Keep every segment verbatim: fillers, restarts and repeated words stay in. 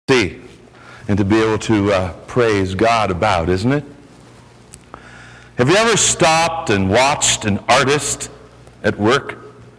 see and to be able to uh, praise God about, isn't it? Have you ever stopped and watched an artist at work?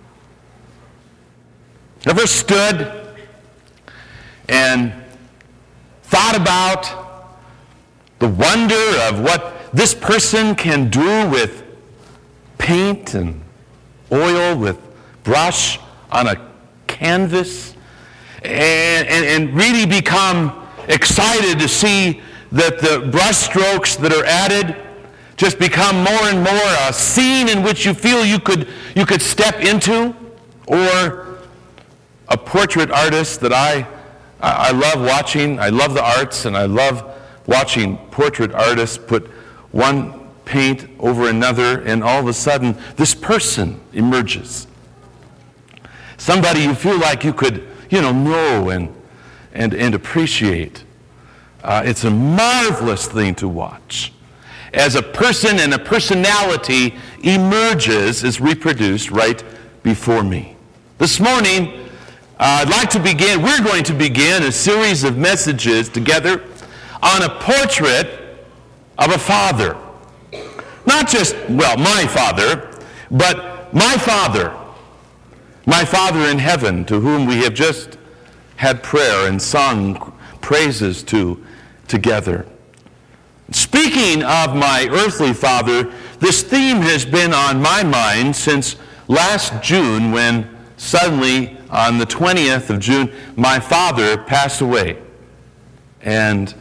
Ever stood and thought about the wonder of what this person can do with paint and oil, with brush on a canvas, and, and, and really become excited to see that the brush strokes that are added just become more and more a scene in which you feel you could you could step into? Or a portrait artist that I I love watching. I love the arts, and I love watching portrait artists put one paint over another, and all of a sudden this person emerges. Somebody you feel like you could, you know, know and and, and appreciate. Uh, it's a marvelous thing to watch as a person and a personality emerges, is reproduced right before me. This morning, uh, I'd like to begin, we're going to begin a series of messages together on a portrait of a father. Not just, well, my father, but my father. My Father in heaven, to whom we have just had prayer and sung praises to together. Speaking of my earthly father, this theme has been on my mind since last June, when suddenly on the twentieth of June, my father passed away and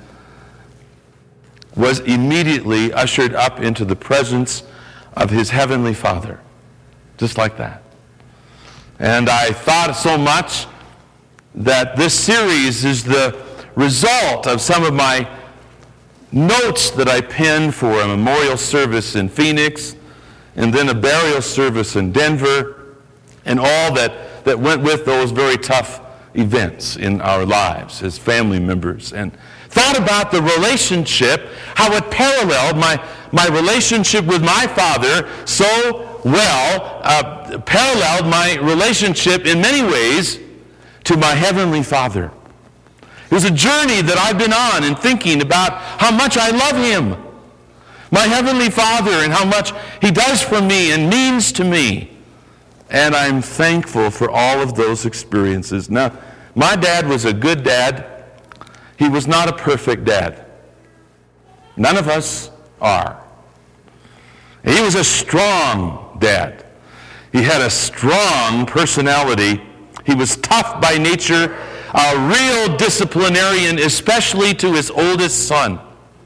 was immediately ushered up into the presence of his heavenly Father. Just like that. And I thought so much that this series is the result of some of my notes that I penned for a memorial service in Phoenix, and then a burial service in Denver, and all that, that went with those very tough events in our lives as family members. And thought about the relationship, how it paralleled my, my relationship with my father so well, uh, paralleled my relationship in many ways to my heavenly Father. It was a journey that I've been on in thinking about how much I love him, my heavenly Father, and how much he does for me and means to me. And I'm thankful for all of those experiences. Now, my dad was a good dad. He was not a perfect dad. None of us are. He was a strong dad. He had a strong personality. He was tough by nature, a real disciplinarian, especially to his oldest son.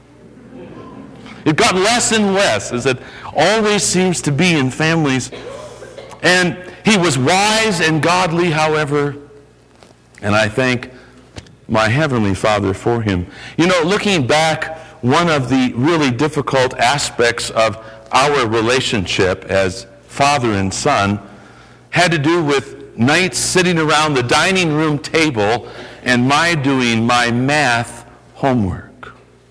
It got less and less, as it always seems to be in families. And he was wise and godly, however, and I thank my heavenly Father for him. You know, looking back, one of the really difficult aspects of our relationship as father and son had to do with nights sitting around the dining room table and my doing my math homework.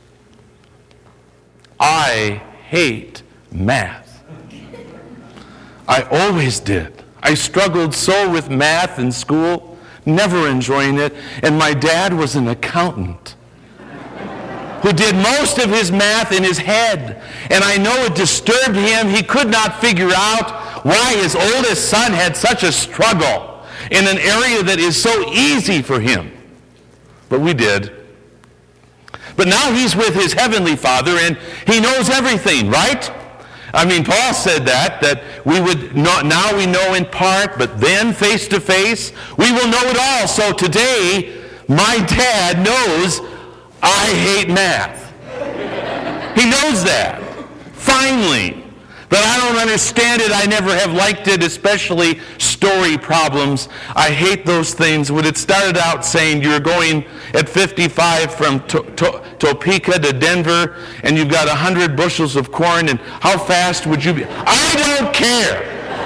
I hate math. I always did. I struggled so with math in school, never enjoying it, and my dad was an accountant who did most of his math in his head. And I know it disturbed him. He could not figure out why his oldest son had such a struggle in an area that is so easy for him. But we did. But now he's with his heavenly Father, and he knows everything, right? I mean, Paul said that, that we would not, now we know in part, but then face to face, we will know it all. So today, my dad knows I hate math. He knows that. Finally. But I don't understand it. I never have liked it, especially story problems. I hate those things. When it started out saying you're going at fifty-five from to- to- Topeka to Denver, and you've got one hundred bushels of corn, and how fast would you be? I don't care.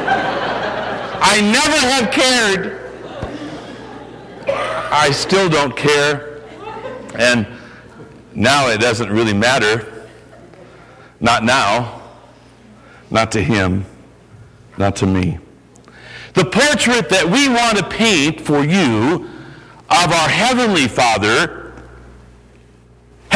I never have cared. I still don't care. And now it doesn't really matter. Not now. Not to him. Not to me. The portrait that we want to paint for you of our Heavenly Father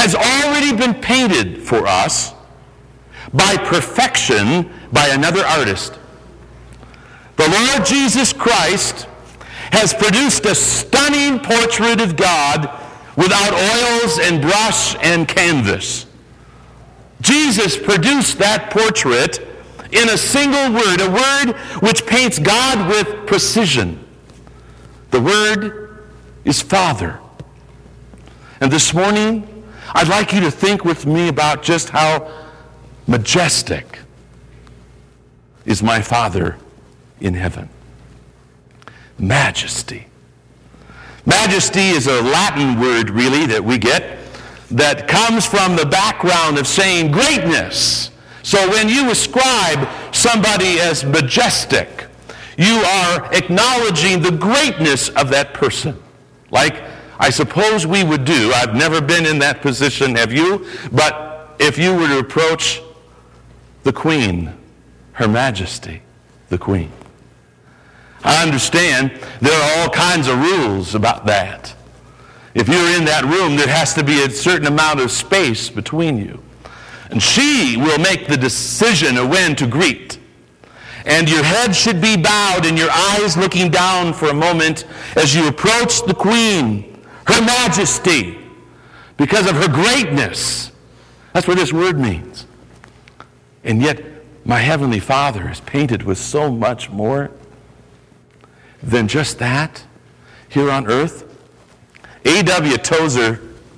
has already been painted for us by perfection by another artist. The Lord Jesus Christ has produced a stunning portrait of God without oils and brush and canvas. Jesus produced that portrait in a single word, a word which paints God with precision. The word is Father. And this morning, I'd like you to think with me about just how majestic is my Father in heaven. Majesty. Majesty is a Latin word, really, that we get that comes from the background of saying greatness. So when you ascribe somebody as majestic, you are acknowledging the greatness of that person. Like, I suppose we would do. I've never been in that position, have you? But if you were to approach the Queen, Her Majesty, the Queen. I understand there are all kinds of rules about that. If you're in that room, there has to be a certain amount of space between you. And she will make the decision of when to greet. And your head should be bowed and your eyes looking down for a moment as you approach the Queen, Her Majesty, because of her greatness. That's what this word means. And yet, my Heavenly Father is painted with so much more than just that here on earth. A W Tozer,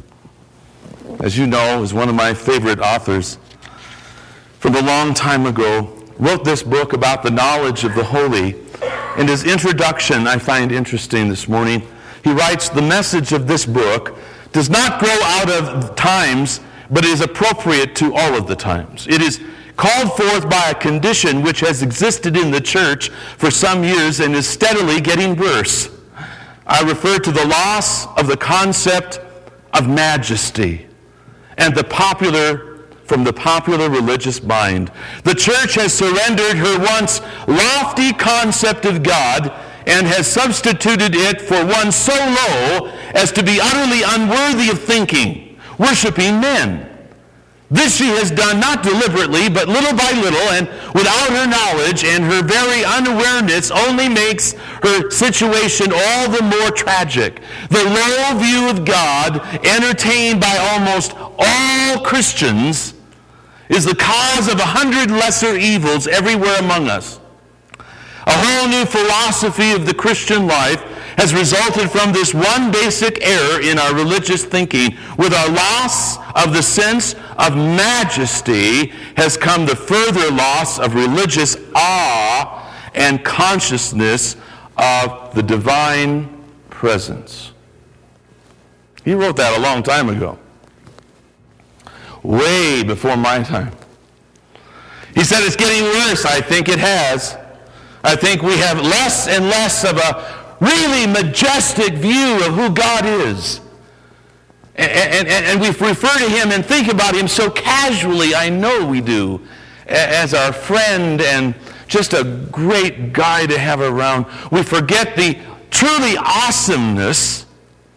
as you know, is one of my favorite authors from a long time ago, wrote this book about the knowledge of the holy. And his introduction I find interesting this morning. He writes, "The message of this book does not grow out of times, but is appropriate to all of the times. It is called forth by a condition which has existed in the church for some years and is steadily getting worse. I refer to the loss of the concept of majesty and the popular from the popular religious mind. The church has surrendered her once lofty concept of God and has substituted it for one so low as to be utterly unworthy of thinking, worshiping men. This she has done not deliberately, but little by little, and without her knowledge, and her very unawareness only makes her situation all the more tragic. The low view of God, entertained by almost all Christians, is the cause of a hundred lesser evils everywhere among us. A whole new philosophy of the Christian life has resulted from this one basic error in our religious thinking. With our loss of the sense of majesty has come the further loss of religious awe and consciousness of the divine presence." He wrote that a long time ago, way before my time. He said it's getting worse. I think it has. I think we have less and less of a really majestic view of who God is. And, and, and we refer to him and think about him so casually, I know we do, as our friend and just a great guy to have around. We forget the truly awesomeness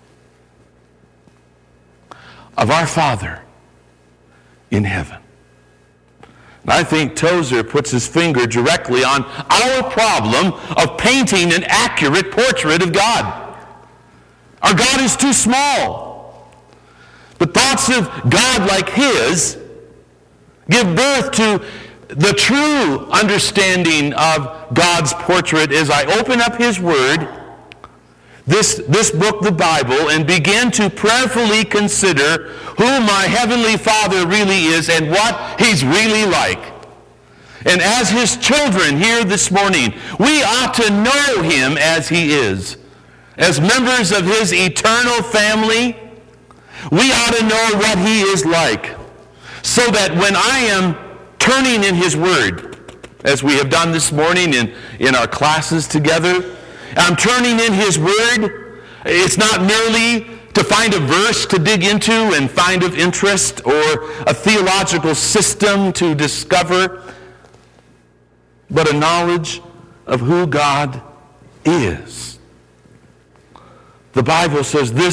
of our Father in heaven. And I think Tozer puts his finger directly on our problem of painting an accurate portrait of God. Our God is too small. But thoughts of God like his give birth to the true understanding of God's portrait as I open up his word, this, this book, the Bible, and begin to prayerfully consider who my Heavenly Father really is and what he's really like. And as his children here this morning, we ought to know him as he is. As members of his eternal family, we ought to know what he is like, so that when I am turning in his word, as we have done this morning in, in our classes together, I'm turning in his word. It's not merely to find a verse to dig into and find of interest or a theological system to discover, but a knowledge of who God is. The Bible says this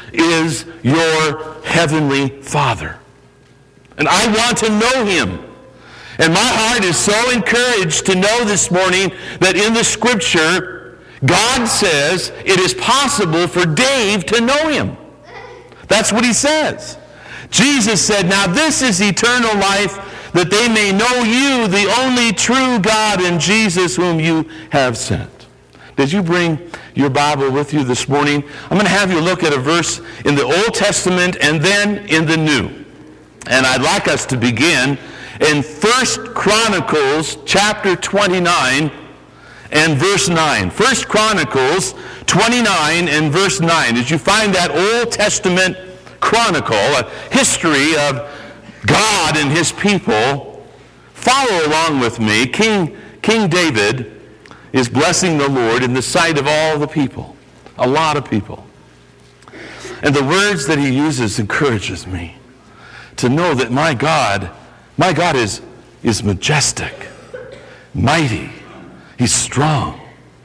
is your heavenly Father. And I want to know him. And my heart is so encouraged to know this morning that in the Scripture, God says it is possible for Dave to know him. That's what he says. Jesus said, now this is eternal life, that they may know you, the only true God, and Jesus whom you have sent. Did you bring your Bible with you this morning? I'm going to have you look at a verse in the Old Testament and then in the New. And I'd like us to begin in First Chronicles chapter twenty-nine and verse nine. First Chronicles twenty-nine and verse nine. As you find that Old Testament chronicle, a history of God and his people, follow along with me. King, King David is blessing the Lord in the sight of all the people, a lot of people. And the words that he uses encourages me to know that my God, my God is, is majestic, mighty, he's strong.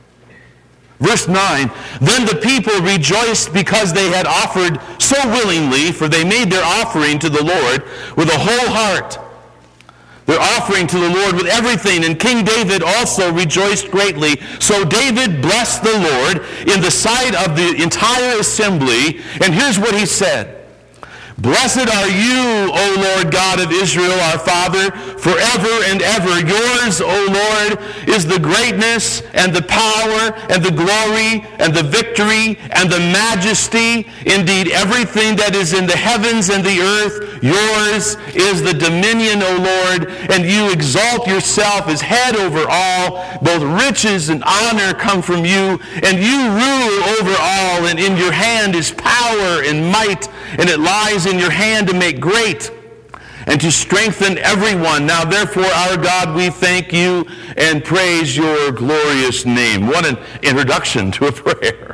Verse nine, then the people rejoiced because they had offered so willingly, for they made their offering to the Lord with a whole heart. Their offering to the Lord with everything, and King David also rejoiced greatly. So David blessed the Lord in the sight of the entire assembly, and here's what he said. Blessed are you, O Lord God of Israel, our Father, forever and ever. Yours, O Lord, is the greatness and the power and the glory and the victory and the majesty. Indeed, everything that is in the heavens and the earth, yours is the dominion, O Lord, and you exalt yourself as head over all. Both riches and honor come from you, and you rule over all, and in your hand is power and might, and it lies in your hand to make great and to strengthen everyone. Now therefore, our God, we thank you and praise your glorious name. What an introduction to a prayer.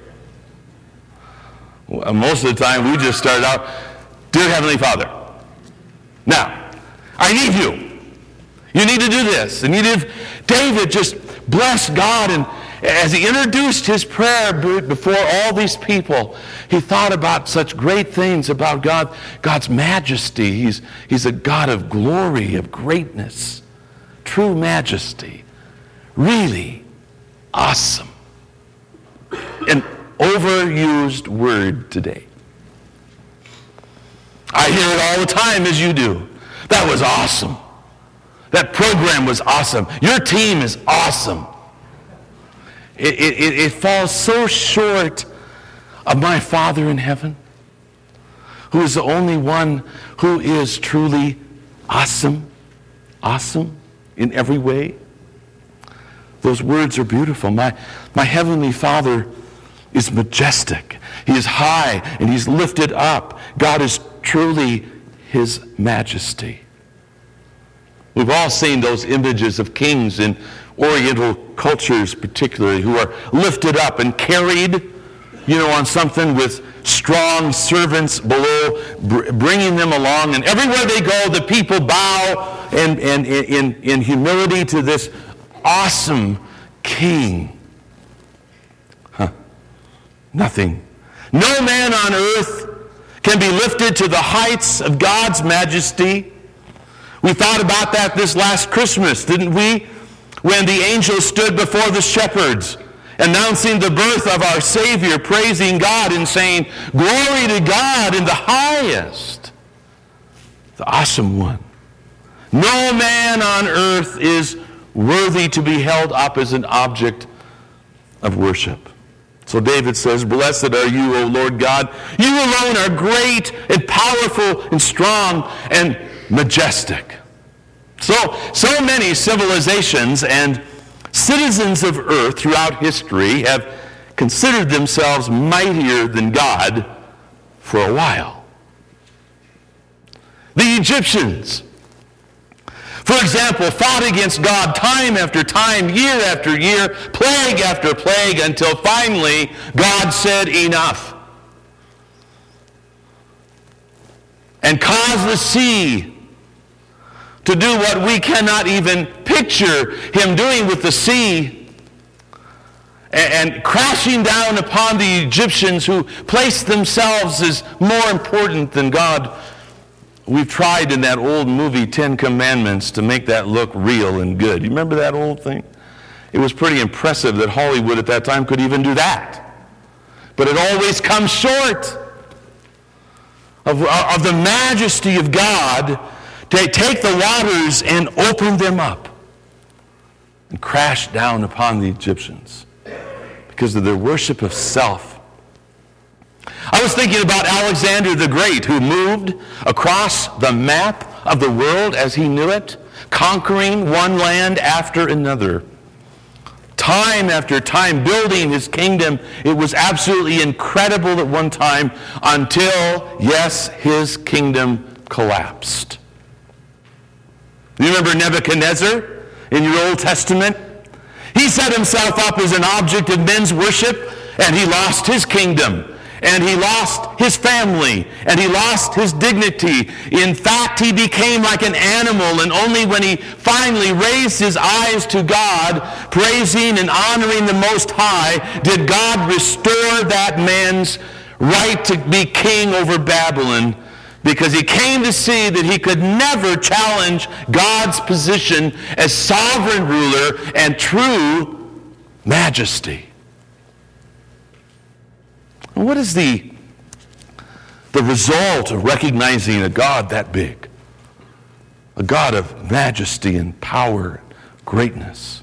Well, most of the time we just start out, dear Heavenly Father, now, I need you. You need to do this. And you did. David just blessed God, and as he introduced his prayer before all these people, he thought about such great things about God, God's majesty. He's, he's a God of glory, of greatness, true majesty. Really awesome. An overused word today. I hear it all the time as you do. That was awesome. That program was awesome. Your team is awesome. It, it, it falls so short of my Father in heaven, who is the only one who is truly awesome, awesome in every way. Those words are beautiful. My, my Heavenly Father is majestic. He is high and he's lifted up. God is truly his majesty. We've all seen those images of kings in Oriental cultures particularly, who are lifted up and carried, you know, on something with strong servants below, br- bringing them along. And everywhere they go, the people bow and, and in, in humility to this awesome king. Huh. Nothing. No man on earth can be lifted to the heights of God's majesty. We thought about that this last Christmas, didn't we? When the angels stood before the shepherds, announcing the birth of our Savior, praising God and saying, glory to God in the highest, the awesome one. No man on earth is worthy to be held up as an object of worship. So David says, blessed are you, O Lord God. You alone are great and powerful and strong and majestic. So, so many civilizations and citizens of earth throughout history have considered themselves mightier than God for a while. The Egyptians, for example, fought against God time after time, year after year, plague after plague, until finally God said enough and caused the sea to do what we cannot even picture him doing with the sea. and, and crashing down upon the Egyptians who placed themselves as more important than God. We've tried in that old movie, Ten Commandments, to make that look real and good. You remember that old thing? It was pretty impressive that Hollywood at that time could even do that. But it always comes short of, of the majesty of God to take the waters and open them up and crash down upon the Egyptians because of their worship of self. I was thinking about Alexander the Great, who moved across the map of the world as he knew it, conquering one land after another. Time after time, building his kingdom. It was absolutely incredible at one time until, yes, his kingdom collapsed. You remember Nebuchadnezzar in your Old Testament? He set himself up as an object of men's worship, and he lost his kingdom. And he lost his family, and he lost his dignity. In fact, he became like an animal, and only when he finally raised his eyes to God, praising and honoring the Most High, did God restore that man's right to be king over Babylon, because he came to see that he could never challenge God's position as sovereign ruler and true majesty. What is the, the result of recognizing a God that big? A God of majesty and power and greatness.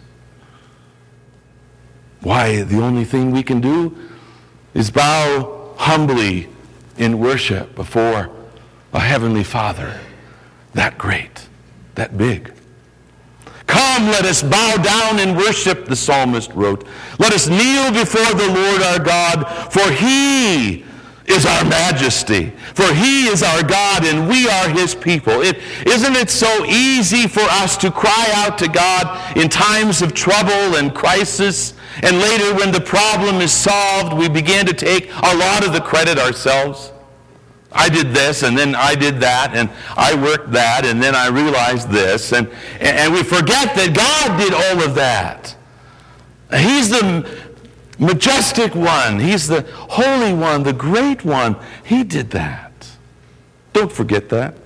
Why, the only thing we can do is bow humbly in worship before a heavenly Father that great, that big. Come, let us bow down and worship, the psalmist wrote. Let us kneel before the Lord our God, for he is our majesty. For he is our God, and we are his people. It, isn't it so easy for us to cry out to God in times of trouble and crisis, and later when the problem is solved, we begin to take a lot of the credit ourselves? I did this, and then I did that, and I worked that, and then I realized this. And, and we forget that God did all of that. He's the majestic one. He's the holy one, the great one. He did that. Don't forget that.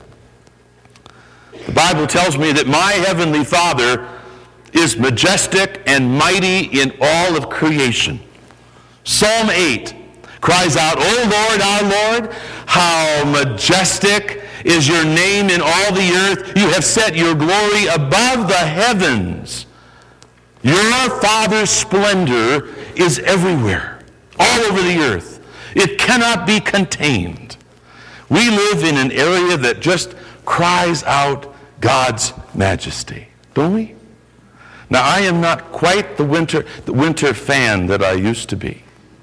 The Bible tells me that my heavenly Father is majestic and mighty in all of creation. Psalm eight cries out, O Lord, our Lord, how majestic is your name in all the earth. You have set your glory above the heavens. Your Father's splendor is everywhere, all over the earth. It cannot be contained. We live in an area that just cries out God's majesty, don't we? Now, I am not quite the winter, the winter fan that I used to be.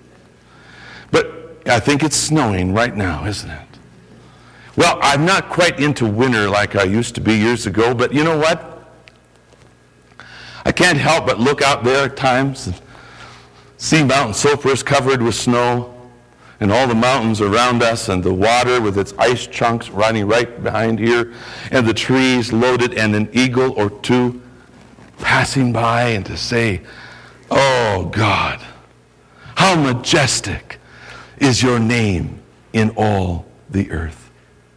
But I think it's snowing right now, isn't it? Well, I'm not quite into winter like I used to be years ago, but you know what? I can't help but look out there at times and see Mount Cypress covered with snow, and all the mountains around us, and the water with its ice chunks running right behind here, and the trees loaded, and an eagle or two passing by, and to say, oh God, how majestic is your name in all the earth.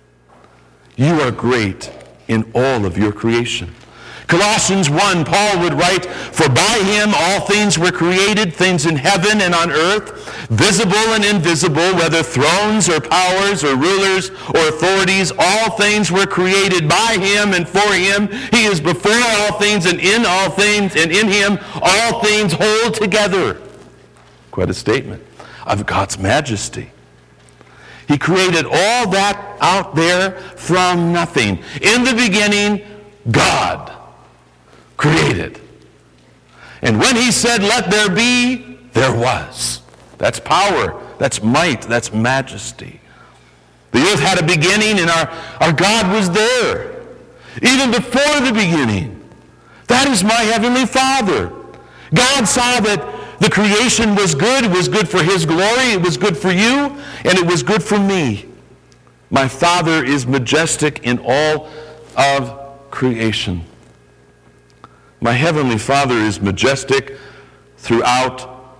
You are great in all of your creation. Colossians one, Paul would write, for by him all things were created, things in heaven and on earth, visible and invisible, whether thrones or powers or rulers or authorities, all things were created by him and for him. He is before all things, and in all things, and in him all things hold together. Quite a statement of God's majesty. He created all that out there from nothing. In the beginning, God created. And when he said, let there be, there was. That's power. That's might. That's majesty. The earth had a beginning, and our, our God was there. Even before the beginning. That is my heavenly Father. God saw that the creation was good. It was good for his glory. It was good for you, and it was good for me. My Father is majestic in all of creation. My heavenly Father is majestic throughout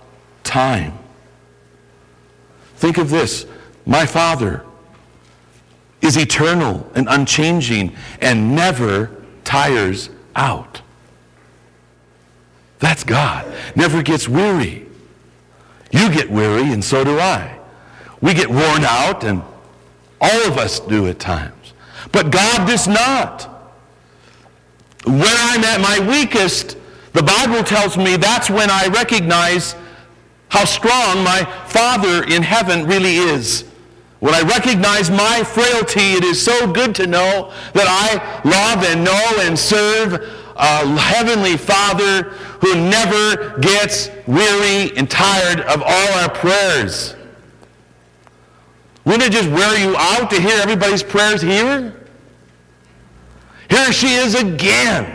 time. Think of this. My Father is eternal and unchanging and never tires out. That's God. Never gets weary. You get weary, and so do I. We get worn out, and all of us do at times. But God does not. When I'm at my weakest, the Bible tells me that's when I recognize how strong my Father in heaven really is. When I recognize my frailty, it is so good to know that I love and know and serve a heavenly Father who never gets weary and tired of all our prayers. Wouldn't it just wear you out to hear everybody's prayers here? Here she is again.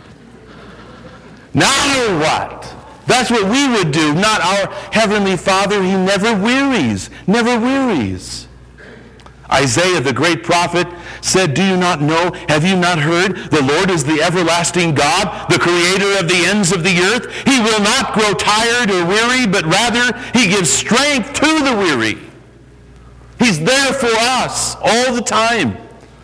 Now what? That's what we would do, not our Heavenly Father. He never wearies, never wearies. Isaiah, the great prophet, said, do you not know, have you not heard? The Lord is the everlasting God, the creator of the ends of the earth. He will not grow tired or weary, but rather he gives strength to the weary. He's there for us all the time.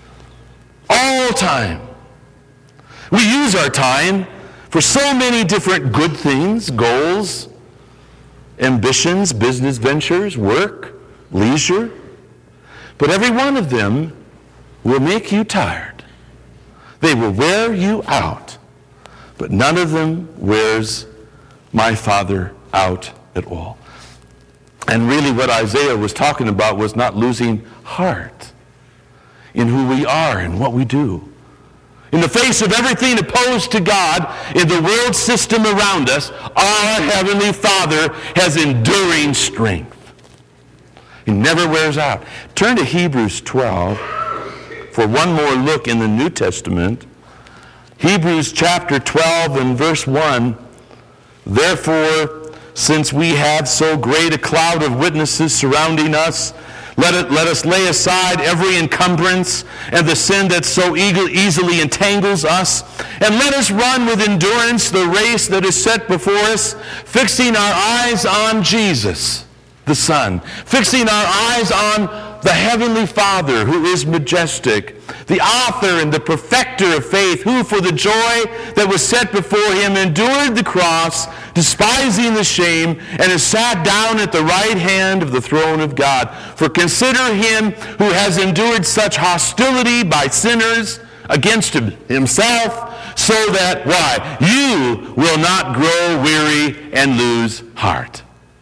All time. We use our time for so many different good things, goals, ambitions, business ventures, work, leisure. But every one of them will make you tired. They will wear you out. But none of them wears my Father out at all. And really what Isaiah was talking about was not losing heart in who we are and what we do. In the face of everything opposed to God in the world system around us, our Heavenly Father has enduring strength. He never wears out. Turn to Hebrews twelve for one more look in the New Testament. Hebrews chapter twelve and verse one. Therefore, since we have so great a cloud of witnesses surrounding us, let it, let us lay aside every encumbrance and the sin that so easily entangles us, and let us run with endurance the race that is set before us, fixing our eyes on Jesus, the Son, fixing our eyes on the Heavenly Father, who is majestic, the author and the perfecter of faith, who for the joy that was set before him endured the cross, despising the shame, and has sat down at the right hand of the throne of God. For consider him who has endured such hostility by sinners against himself, so that, why? You will not grow weary and lose heart.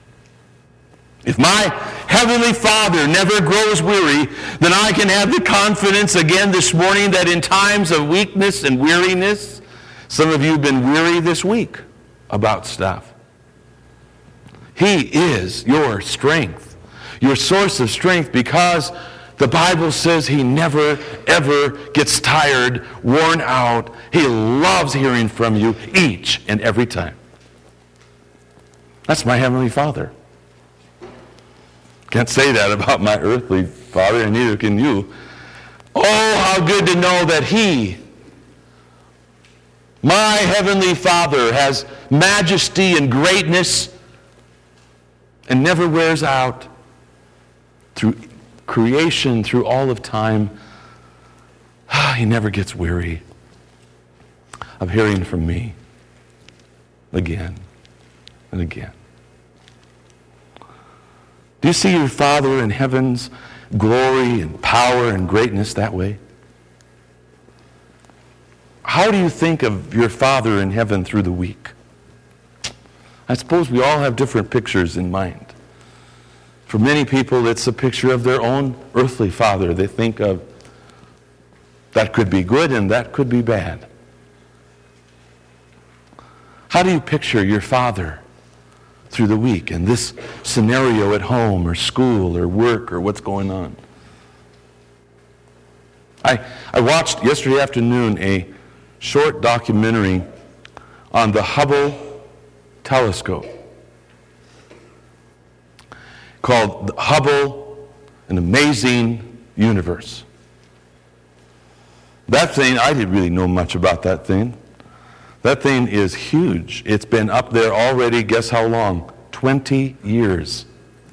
If my Heavenly Father never grows weary, then I can have the confidence again this morning that in times of weakness and weariness, some of you have been weary this week about stuff. He is your strength, your source of strength, because the Bible says he never, ever gets tired, worn out. He loves hearing from you each and every time. That's my Heavenly Father. Can't say that about my earthly father, and neither can you. Oh, how good to know that he, my Heavenly Father, has majesty and greatness and never wears out through creation, through all of time. He never gets weary of hearing from me again and again. Do you see your Father in heaven's glory and power and greatness that way? How do you think of your Father in heaven through the week? I suppose we all have different pictures in mind. For many people, it's a picture of their own earthly father. They think of that could be good and that could be bad. How do you picture your Father through the week in this scenario at home or school or work or what's going on? I, I watched yesterday afternoon a short documentary on the Hubble telescope called Hubble, An Amazing Universe. That thing, I didn't really know much about that thing. That thing is huge. It's been up there already, guess how long? twenty years.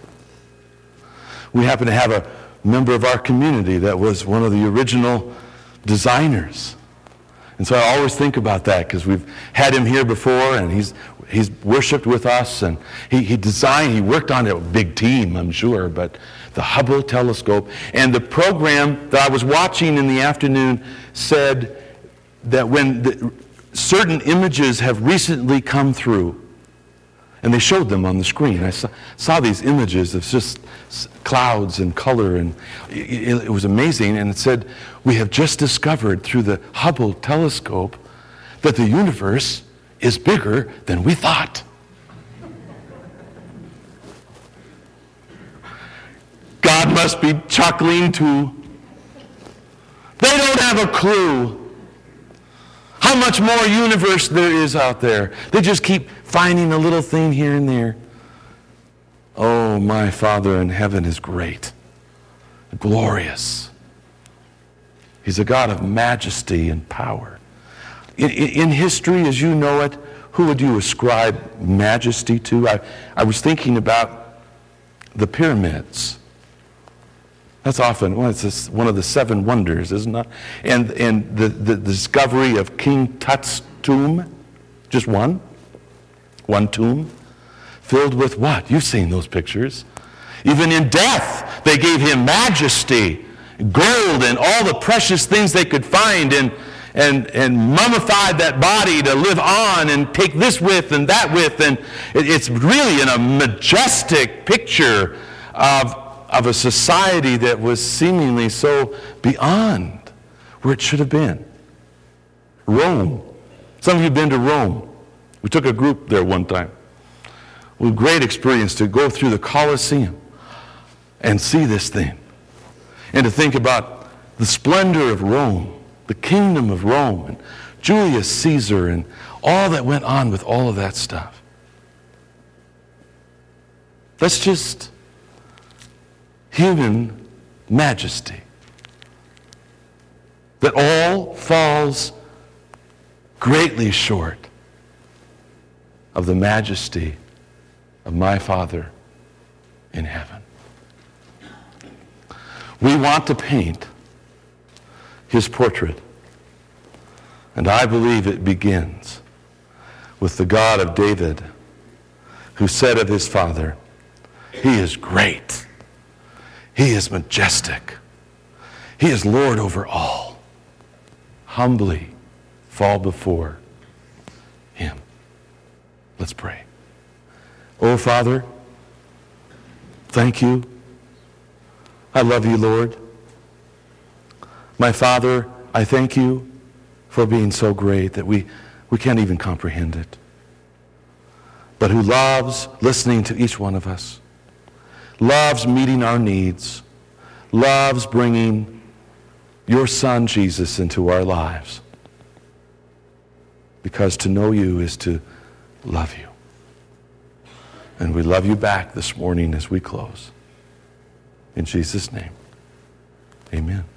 We happen to have a member of our community that was one of the original designers. And so I always think about that because we've had him here before, and he's he's worshiped with us, and he, he designed, he worked on a big team, I'm sure, but the Hubble telescope. And the program that I was watching in the afternoon said that when the, certain images have recently come through, and they showed them on the screen. I saw, saw these images of just clouds and color, and it, it was amazing. And it said, we have just discovered through the Hubble telescope that the universe is bigger than we thought. God must be chuckling too. They don't have a clue how much more universe there is out there. They just keep finding a little thing here and there. Oh, my Father in heaven is great, glorious. He's a God of majesty and power. In, in, in history, as you know it, who would you ascribe majesty to? I, I was thinking about the pyramids. That's often, well, it's this, one of the seven wonders, isn't it? And, and the, the discovery of King Tut's tomb, just one, one tomb, filled with what? You've seen those pictures. Even in death, they gave him majesty, gold, and all the precious things they could find, and, and, and mummified that body to live on and take this with and that with. And it, it's really in a majestic picture of of a society that was seemingly so beyond where it should have been. Rome. Some of you have been to Rome. We took a group there one time. It was a great experience to go through the Colosseum and see this thing. And to think about the splendor of Rome, the kingdom of Rome, and Julius Caesar, and all that went on with all of that stuff. That's just human majesty. That all falls greatly short of the majesty of my Father in heaven. We want to paint his portrait, and I believe it begins with the God of David, who said of his Father, he is great. He is majestic. He is Lord over all. Humbly fall before him. Let's pray. Oh, Father, thank you. I love you, Lord. My Father, I thank you for being so great that we, we can't even comprehend it. But who loves listening to each one of us, loves meeting our needs, loves bringing your Son, Jesus, into our lives. Because to know you is to love you. And we love you back this morning as we close. In Jesus' name, amen.